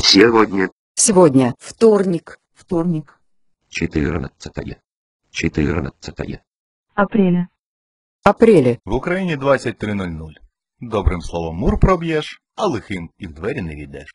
Сегодня. Сегодня. Вторник. 14 апреля. Апреля. В Україні 23:00. Добрим словом мур проб'єш, а лихим і в двері не війдеш.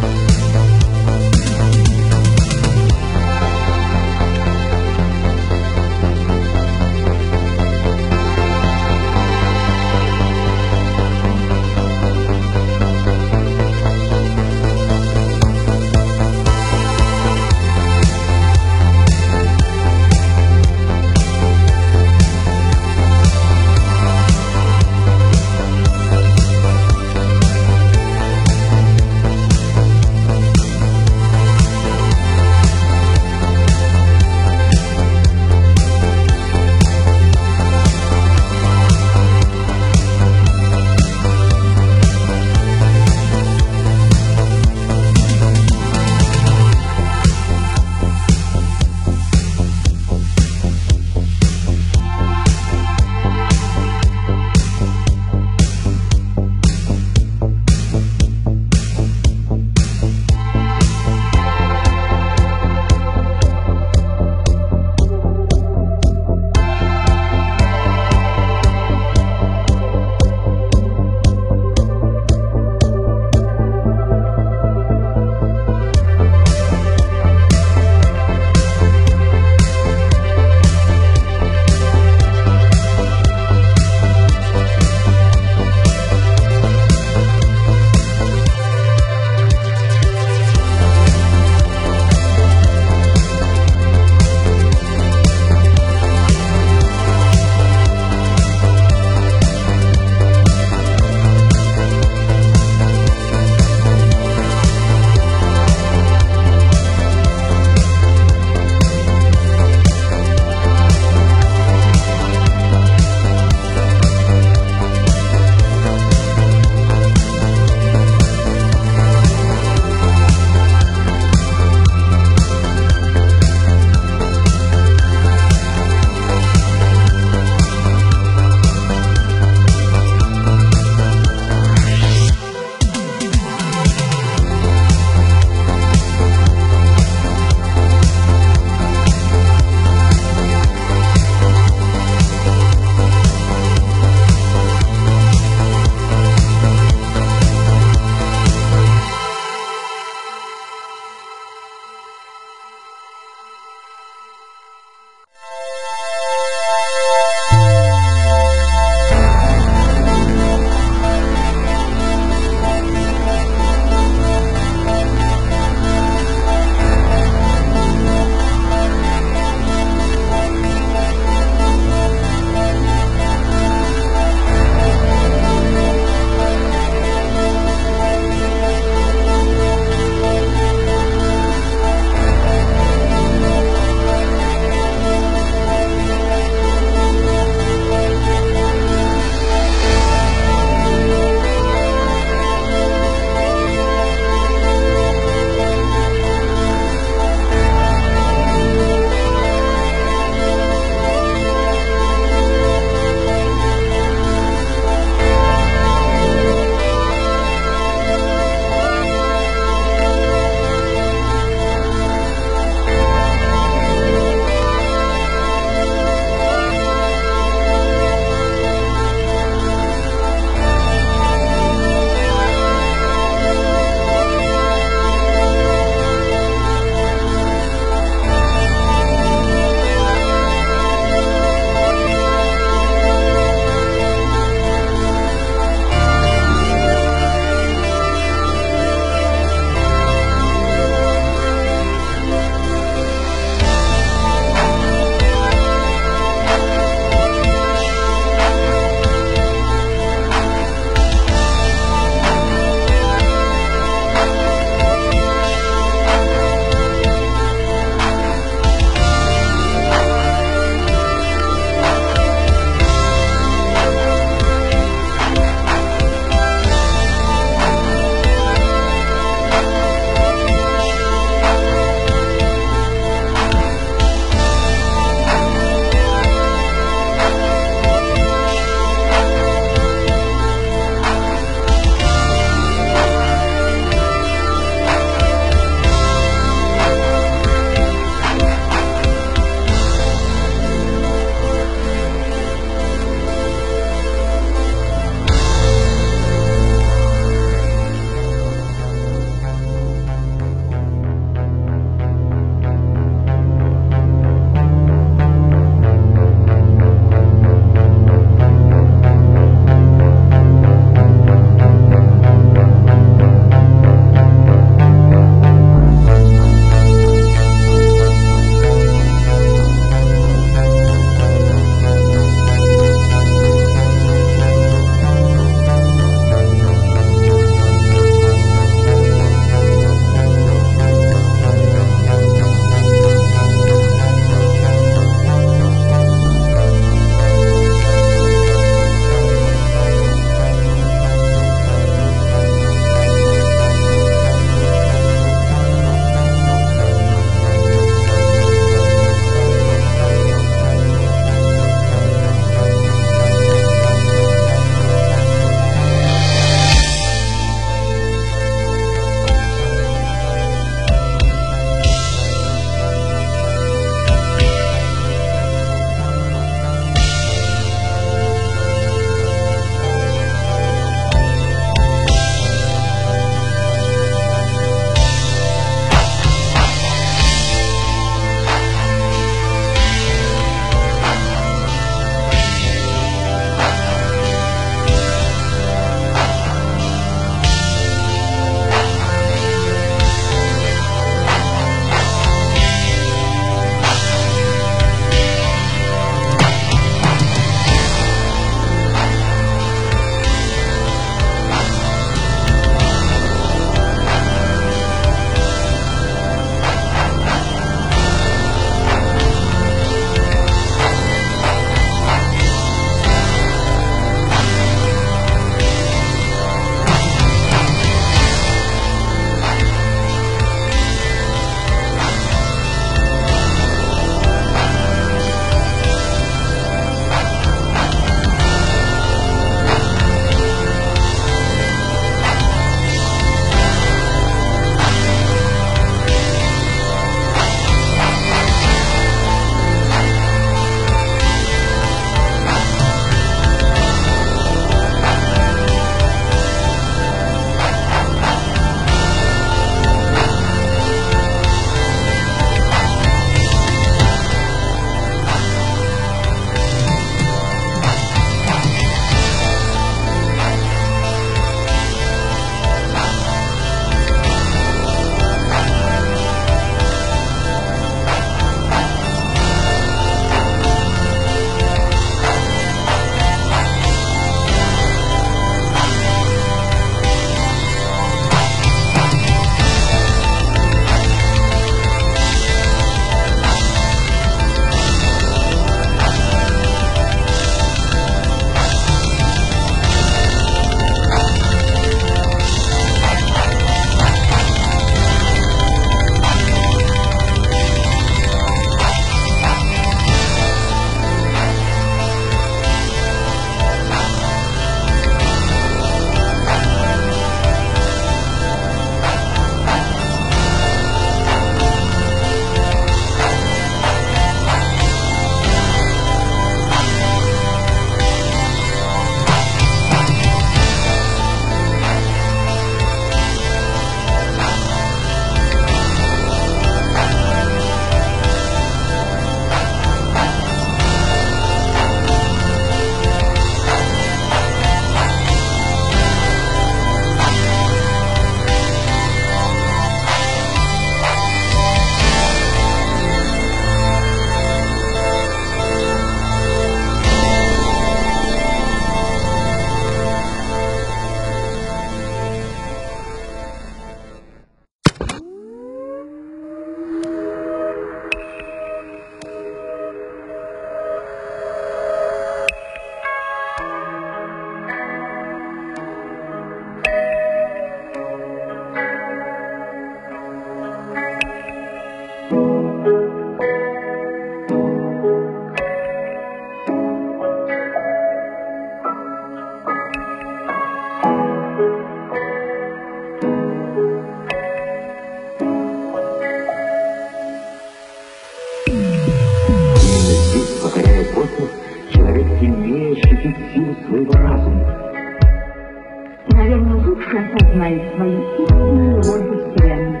ощутить силу своего разума. И, наверное, лучше осознает свою истинную роль в Вселенной.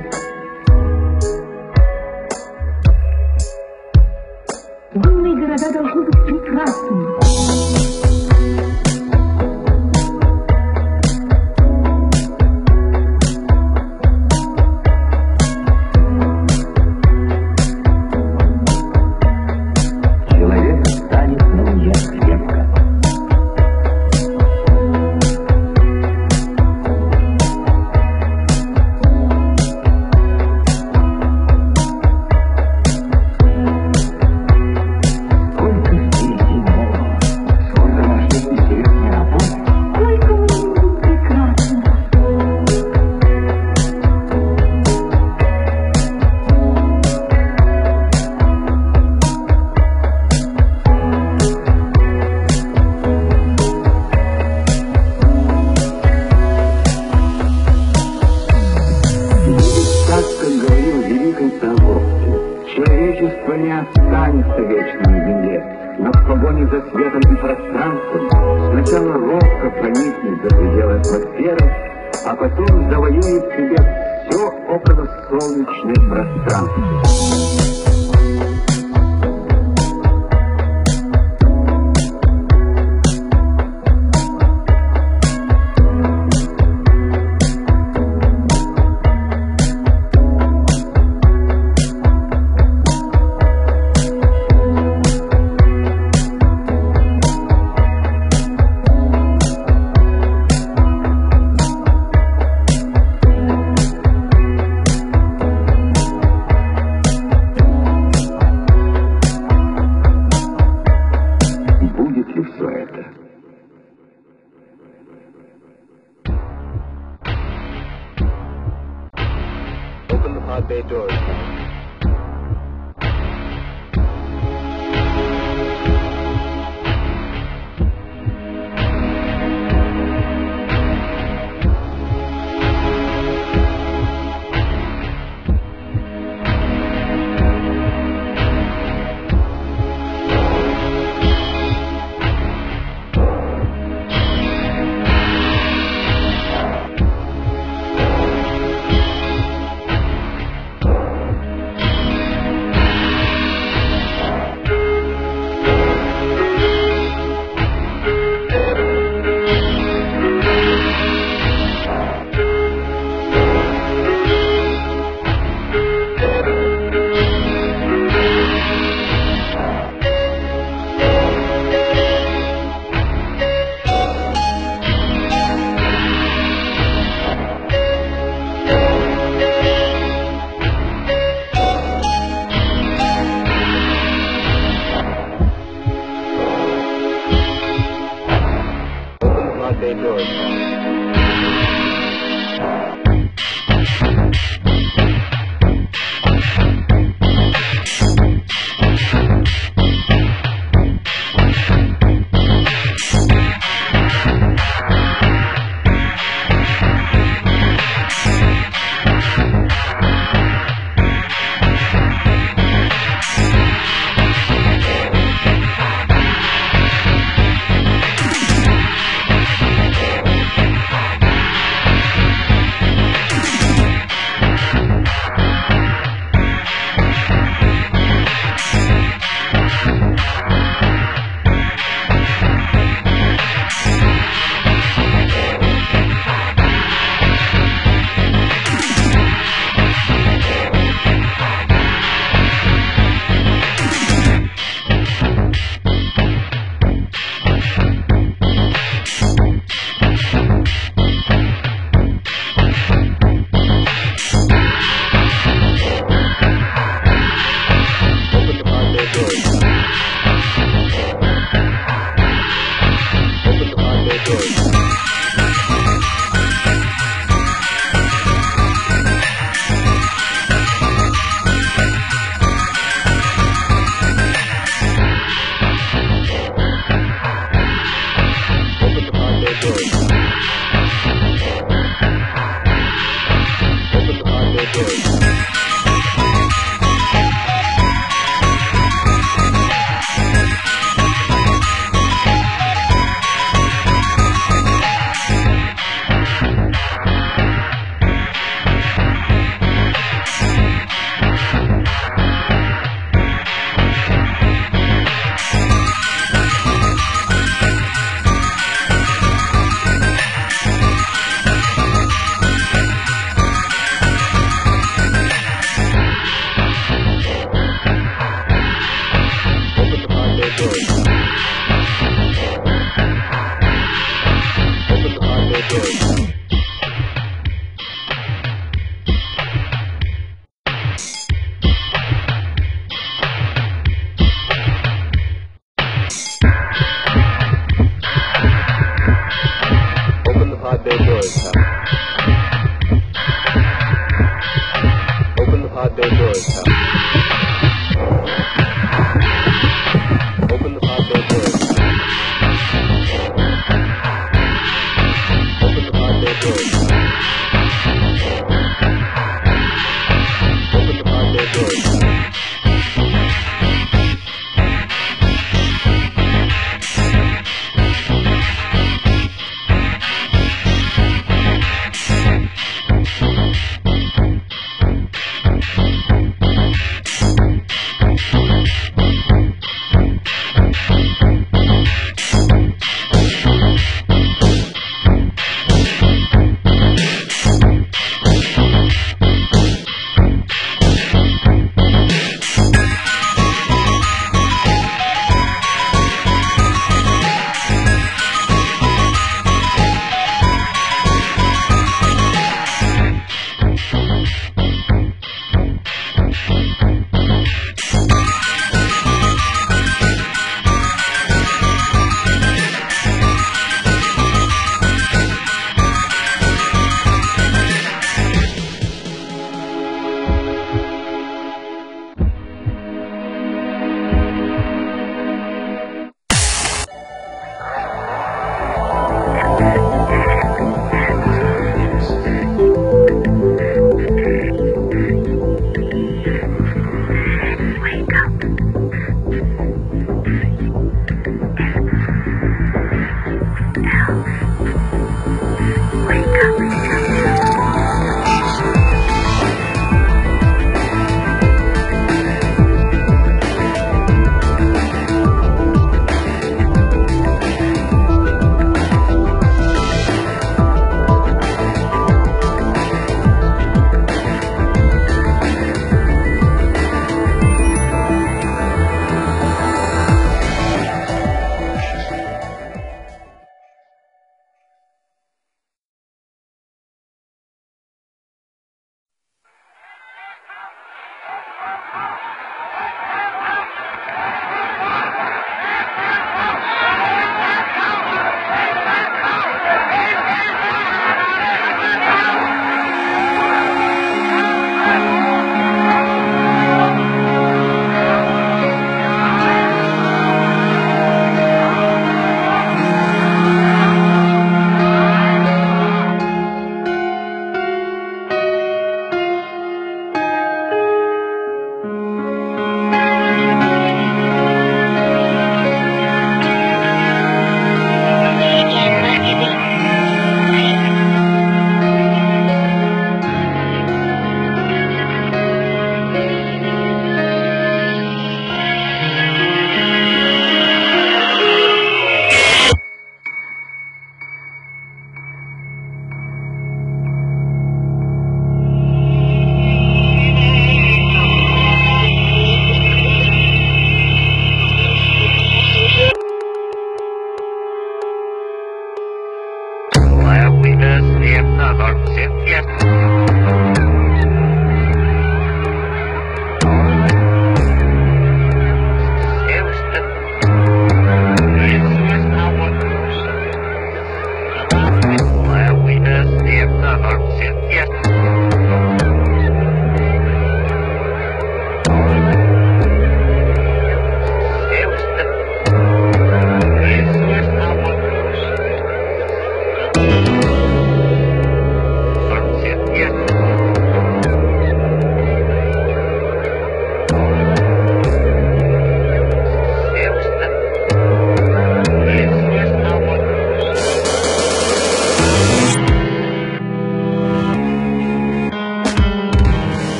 Умные города должны быть прекрасными. Человек станет на луне крепко. Сколько впереди нового, сколько нас ждет интересной работы. Сколько мы будем прекрасны. Так, как говорил великий Толстой, человечество не останется вечным на земле, но в погоне за светом и пространством сначала робко проникнет за пределы атмосферы, а потом завоюет себе все околосолнечное пространство.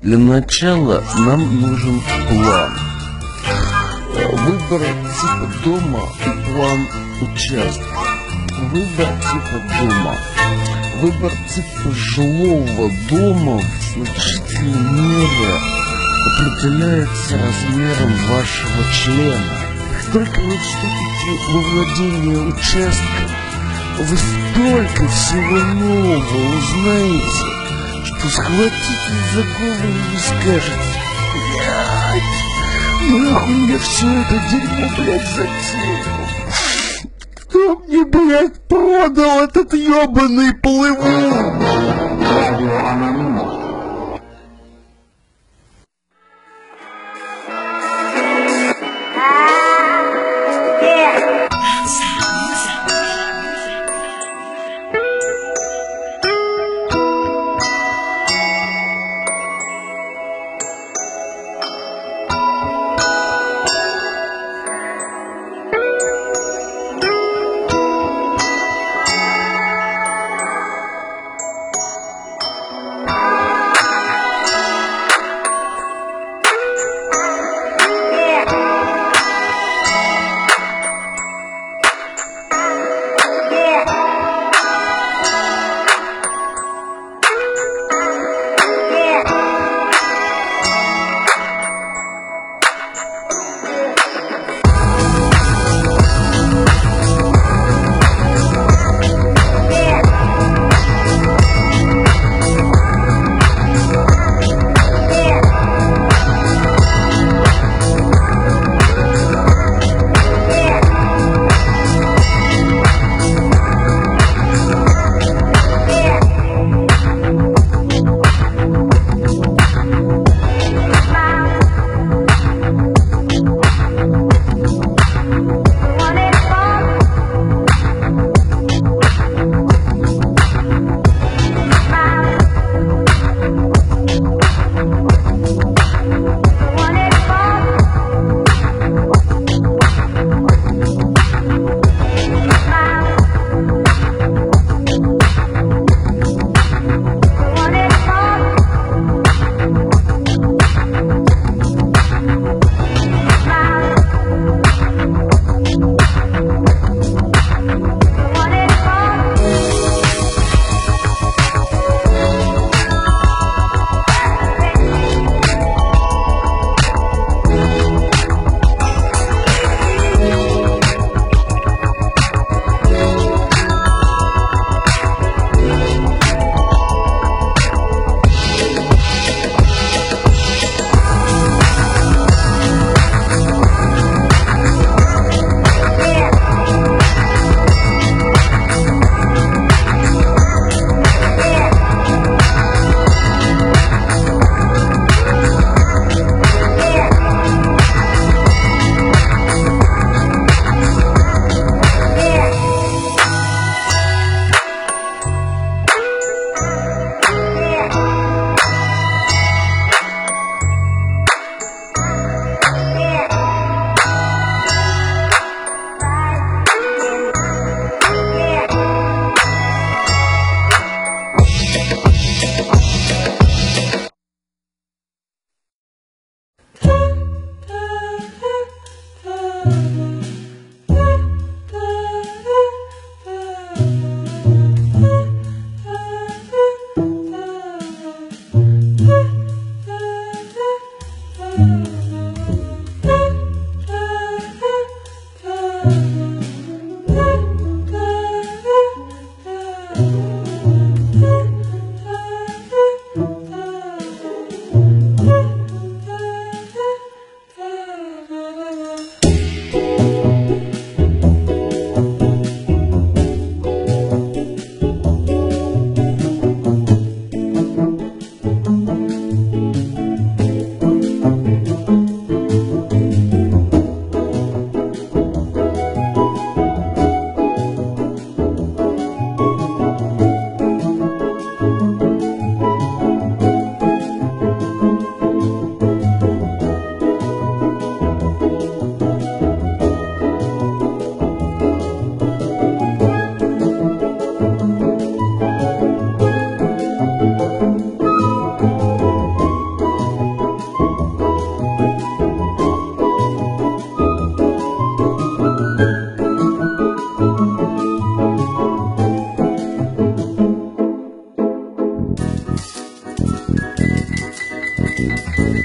Для начала нам нужен план. Выбор типа дома и план участка. Выбор типа дома. Выбор типа жилого дома в значительной мере определяется размером вашего члена. Как только вы вступите во владение участком, вы столько всего нового узнаете, что схватитесь за голову и скажете: блядь, нахуй мне все это дерьмо, блядь, затеял? Кто мне, блядь, продал этот ебаный плывун?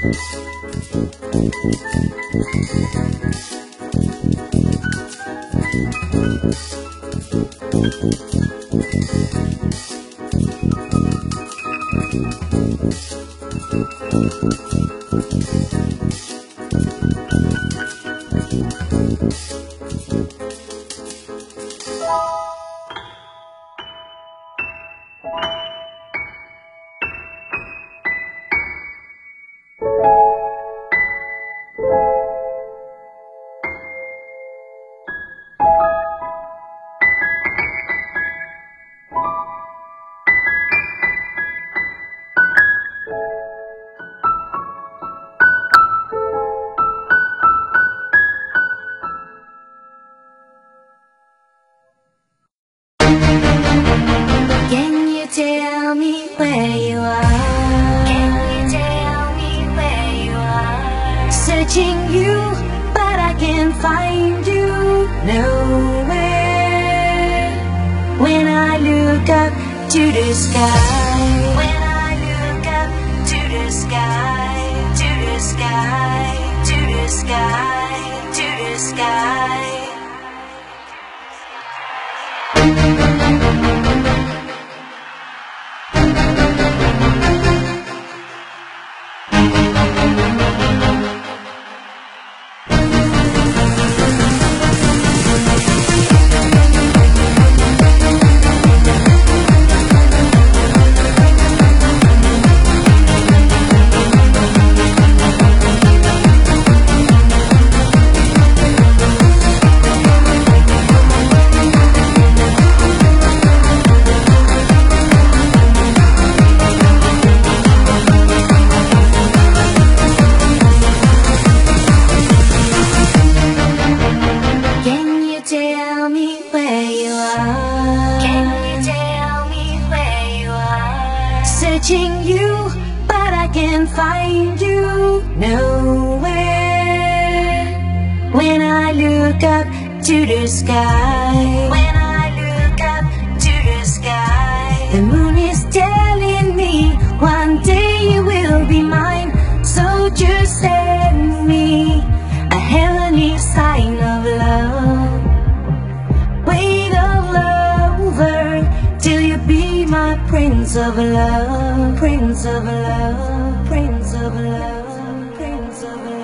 Can you tell me where you are? Can you tell me where you are? Searching you, but I can't find you nowhere. When I look up to the sky, when I look up to the sky, to the sky, to the sky, to the sky. Tell me where you are. Can you tell me where you are? Searching you, but I can't find you nowhere. When I look up to the sky, when I look up to the sky, the moon is telling me one day you will be mine. So just send me a heavenly sign of love. Wait of lover, till you be my prince of love, prince of love, prince of love, prince of love.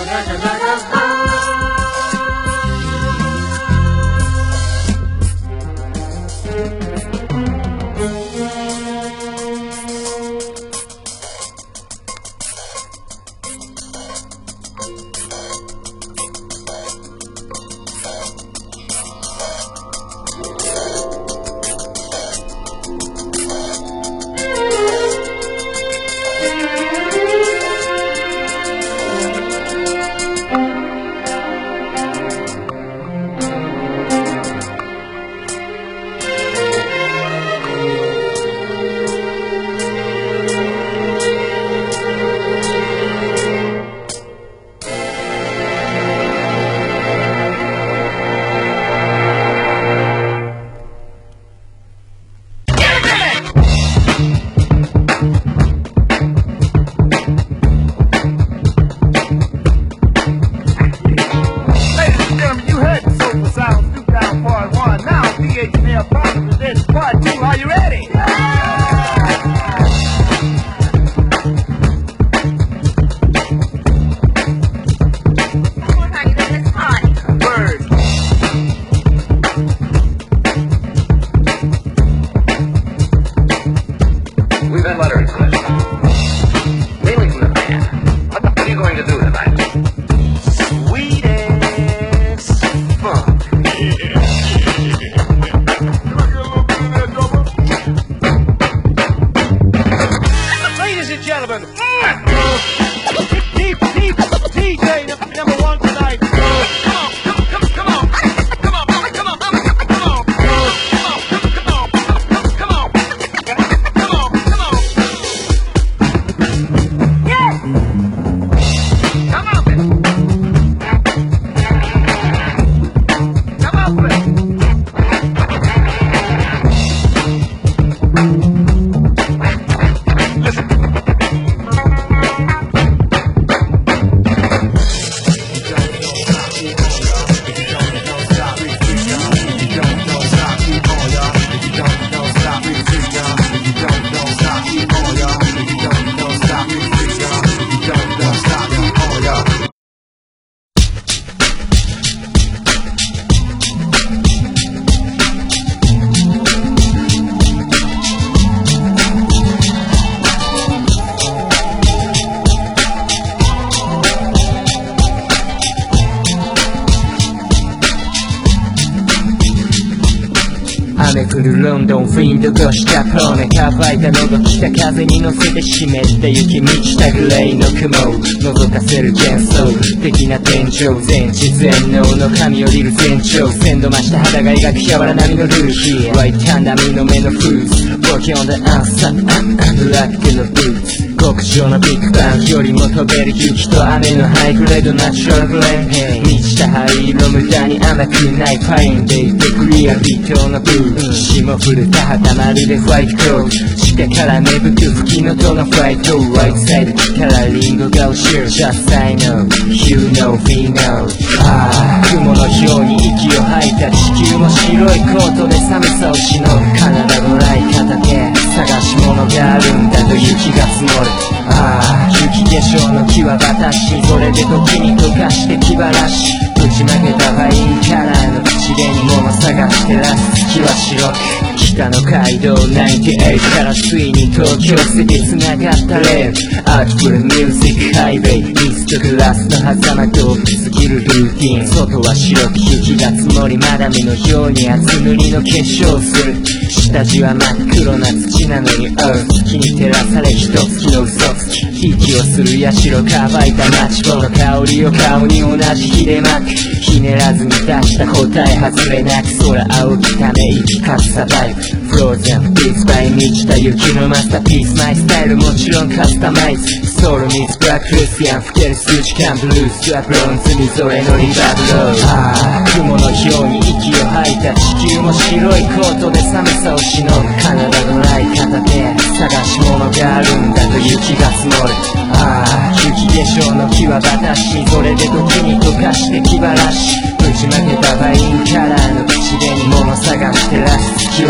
雨降るロンドンフィンド越したプロネ乾いた喉北風に乗せて湿った雪満ちたグレーの雲覗かせる幻想的な天井全知全能の神降りる全長鮮度増した肌が描く柔ら波のルーキー Right hand 網の目のフーズ Walking on the answer Black to the boots 極上のビッグバンよりも飛べる雪と雨のハイグレードナチュラルブレンヘイ満ちた灰色無駄に甘くないパインでいてクリア微糖のブー霜降る田畑まるでファイトコール地下から芽吹く吹きのとのファイトライトサイド来たらリンゴが落ちる Just I know You know we know 雲のように息を吐いた地球も白いコートで寒さをしのぐカナダのライ片手探し物があるんだと雪が積もる雪化粧の木は私それで時に溶かして気晴らしぶちまけたワインカラーの口紅物探してらす月は白く北の街道98からついに東京セティ繋がったレールアートフルミュージックハイウェイミストグラスの狭間通り過ぎるルーティン外は白く雪が積もりマダムのように厚塗りの化粧する下地は真っ黒な土なのに月に照らされ一月の嘘つき息をする社乾いた街棒の香りを顔に同じ火で巻くひねらずに出した答え外れなく空青きため息かすサバイブフローゼンビーツバイ満ちた雪のマスターピースマイスタイルもちろんカスタマイズソウルミーツブラッククリスティアン吹ける数値感ブルースはブロンズみぞれのリバブロー雲のように息を吐いた地球も白いコートで寒さをしのぐカナダのライ片手探し物があるんだと雪が積もる雪化粧の木は私それで時に溶かして気晴らしぶちまけたワインカラーの口紅物探してらす月は白く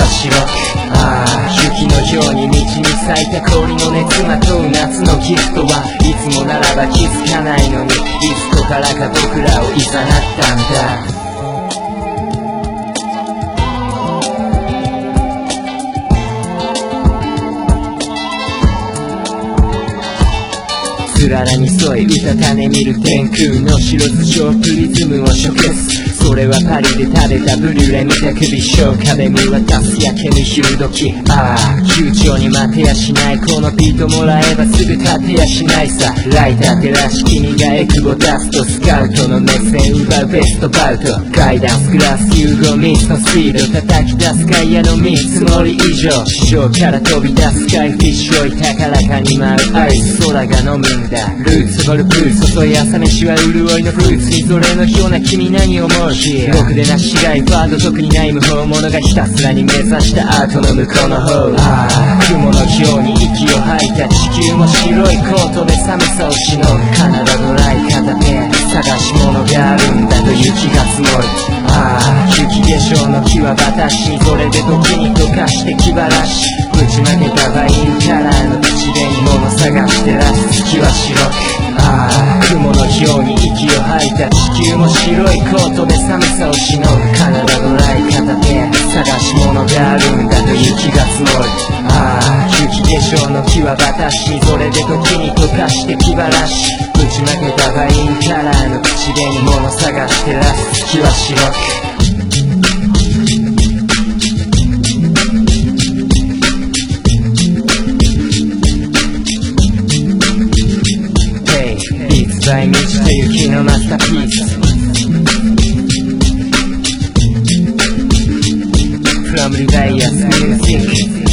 雪のように道に咲いた氷の熱まとう夏のギフトはいつもならば気づかないのにいつとからか僕らを誘ったんだ。つららに添えうたた寝見る天空の白頭上プリズムを食すそれはパリで食べたブリュレ見た首小壁見渡す焼けぬ昼時悠長に待てやしないこのビートもらえばすぐ立てやしないさライター照らし君がエクボ出すとスカウトの目線奪うベストバウトガイダンスグラス融合3つのスピード叩き出すガイアの見積もり以上地上から飛び出すスカイフィッシュをい高らかに舞うアイス空が飲むんだルーツゴルプー注い朝飯は潤いのフルーツにそれのような君何思うろくでなしがいファード特にない無法者がひたすらに目指したアートの向こうの方雲のように息を吐いた地球も白いコートで寒さをしのぐカナダドライ片手探し物があるんだと雪が積もる雪化粧の木は私にそれで時に溶かして気晴らしぶちまけたワインカラーの口紅物探してらす月は白く雲のように息を吐いた地球も白いコートで寒さをしのぐカナダドライ片手探し物があるんだと雪が積もる雪化粧の木は私にそれで時に溶かして気晴らしぶちまけたワインカラーの口紅物探してらす月は白く満ちて雪のマスターピース From Rebellious Music